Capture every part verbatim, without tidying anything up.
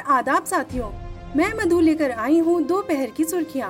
आदाब साथियों, मैं मधु लेकर आई हूँ दोपहर की सुर्खियाँ।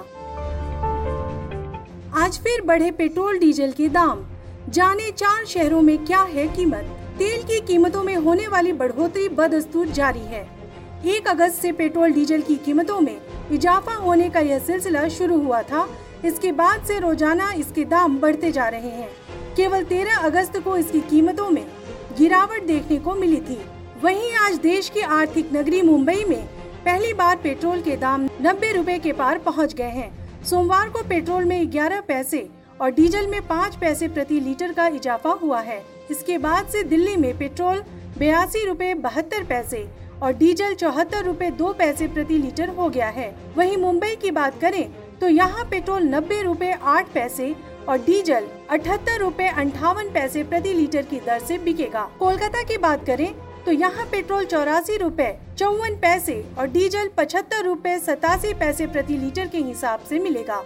आज फिर बढ़े पेट्रोल डीजल के दाम, जाने चार शहरों में क्या है कीमत। तेल की कीमतों में होने वाली बढ़ोतरी बदस्तूर जारी है। एक अगस्त से पेट्रोल डीजल की कीमतों में इजाफा होने का यह सिलसिला शुरू हुआ था। इसके बाद से रोजाना इसके दाम बढ़ते जा रहे हैं। केवल तेरह अगस्त को इसकी कीमतों में गिरावट देखने को मिली थी। वहीं आज देश की आर्थिक नगरी मुंबई में पहली बार पेट्रोल के दाम नब्बे रुपए के पार पहुंच गए हैं। सोमवार को पेट्रोल में ग्यारह पैसे और डीजल में पाँच पैसे प्रति लीटर का इजाफा हुआ है। इसके बाद से दिल्ली में पेट्रोल बयासी रुपए बहत्तर पैसे और डीजल चौहत्तर रुपए दो पैसे प्रति लीटर हो गया है। वहीं मुंबई की बात करें तो यहाँ पेट्रोल नब्बे रुपए आठ पैसे और डीजल अठहत्तर रुपए अंठावन पैसे प्रति लीटर की दर से बिकेगा। कोलकाता की बात करें तो यहाँ पेट्रोल चौरासी रुपए चौवन पैसे और डीजल पचहत्तर रुपए सतासी पैसे प्रति लीटर के हिसाब से मिलेगा।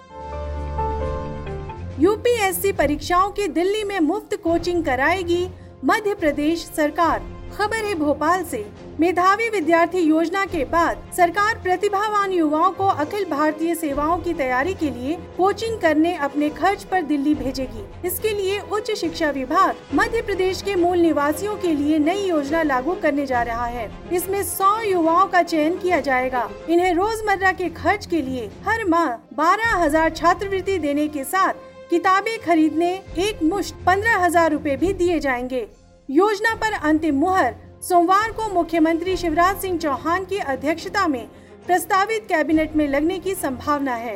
यूपीएससी परीक्षाओं की दिल्ली में मुफ्त कोचिंग कराएगी मध्य प्रदेश सरकार। खबर है भोपाल से। मेधावी विद्यार्थी योजना के बाद सरकार प्रतिभावान युवाओं को अखिल भारतीय सेवाओं की तैयारी के लिए कोचिंग करने अपने खर्च पर दिल्ली भेजेगी। इसके लिए उच्च शिक्षा विभाग मध्य प्रदेश के मूल निवासियों के लिए नई योजना लागू करने जा रहा है। इसमें सौ युवाओं का चयन किया जाएगा। इन्हें रोजमर्रा के खर्च के लिए हर माह बारह हजार छात्रवृत्ति देने के साथ किताबें खरीदने एक मुश्त पंद्रह हजार रूपए भी दिए जाएंगे। योजना पर अंतिम मुहर सोमवार को मुख्यमंत्री शिवराज सिंह चौहान की अध्यक्षता में प्रस्तावित कैबिनेट में लगने की संभावना है।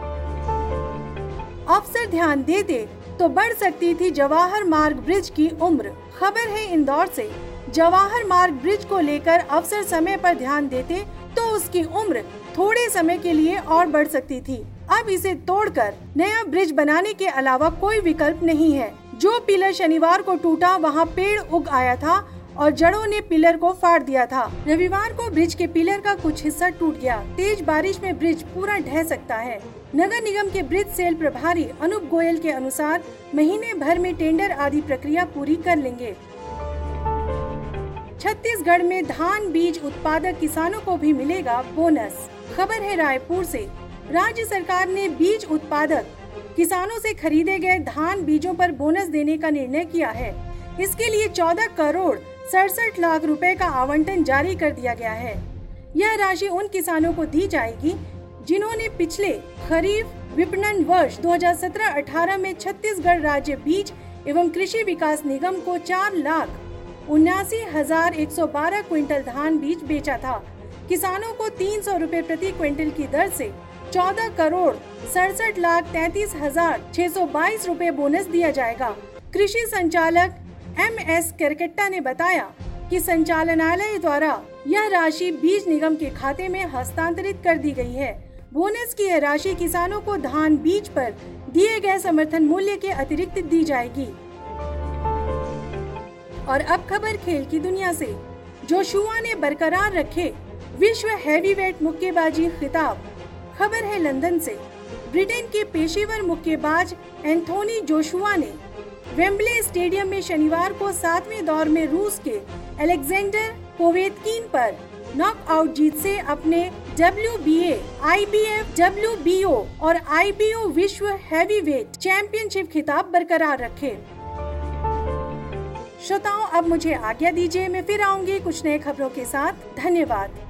अफसर ध्यान देते तो बढ़ सकती थी जवाहर मार्ग ब्रिज की उम्र। खबर है इंदौर से। जवाहर मार्ग ब्रिज को लेकर अफसर समय पर ध्यान देते तो उसकी उम्र थोड़े समय के लिए और बढ़ सकती थी। अब इसे तोड़कर नया ब्रिज बनाने के अलावा कोई विकल्प नहीं है। जो पिलर शनिवार को टूटा वहां पेड़ उग आया था और जड़ों ने पिलर को फाड़ दिया था। रविवार को ब्रिज के पिलर का कुछ हिस्सा टूट गया। तेज बारिश में ब्रिज पूरा ढह सकता है। नगर निगम के ब्रिज सेल प्रभारी अनूप गोयल के अनुसार महीने भर में टेंडर आदि प्रक्रिया पूरी कर लेंगे। छत्तीसगढ़ में धान बीज उत्पादक किसानों को भी मिलेगा बोनस। खबर है रायपुर से। राज्य सरकार ने बीज उत्पादक किसानों से खरीदे गए धान बीजों पर बोनस देने का निर्णय किया है। इसके लिए चौदह करोड़ सड़सठ लाख रुपए का आवंटन जारी कर दिया गया है। यह राशि उन किसानों को दी जाएगी जिन्होंने पिछले खरीफ विपणन वर्ष दो हज़ार सत्रह अठारह में छत्तीसगढ़ राज्य बीज एवं कृषि विकास निगम को चार लाख उन्यासी हजार एक सौ बारह क्विंटल धान बीज बेचा था। किसानों को तीन सौ रूपए प्रति क्विंटल की दर से चौदह करोड़ सड़सठ लाख तैतीस हजार छह सौ बाईस रूपए बोनस दिया जाएगा। कृषि संचालक एम एस करकट्टा ने बताया कि संचालनालय द्वारा यह राशि बीज निगम के खाते में हस्तांतरित कर दी गई है। बोनस की यह राशि किसानों को धान बीज पर दिए गए समर्थन मूल्य के अतिरिक्त दी जाएगी। और अब खबर खेल की दुनिया से। जोशुआ ने बरकरार रखे विश्व हैवीवेट मुक्केबाजी खिताब। खबर है लंदन से। ब्रिटेन के पेशेवर मुक्केबाज एंथोनी जोशुआ ने वेम्बले स्टेडियम में शनिवार को सातवें दौर में रूस के अलेक्जेंडर पोवेतकिन पर नॉकआउट जीत से अपने W B A, I B F, W B O और आई बी ओ विश्व हैवीवेट चैंपियनशिप खिताब बरकरार रखे। श्रोताओं, अब मुझे आज्ञा दीजिए। मैं फिर आऊंगी कुछ नए खबरों के साथ। धन्यवाद।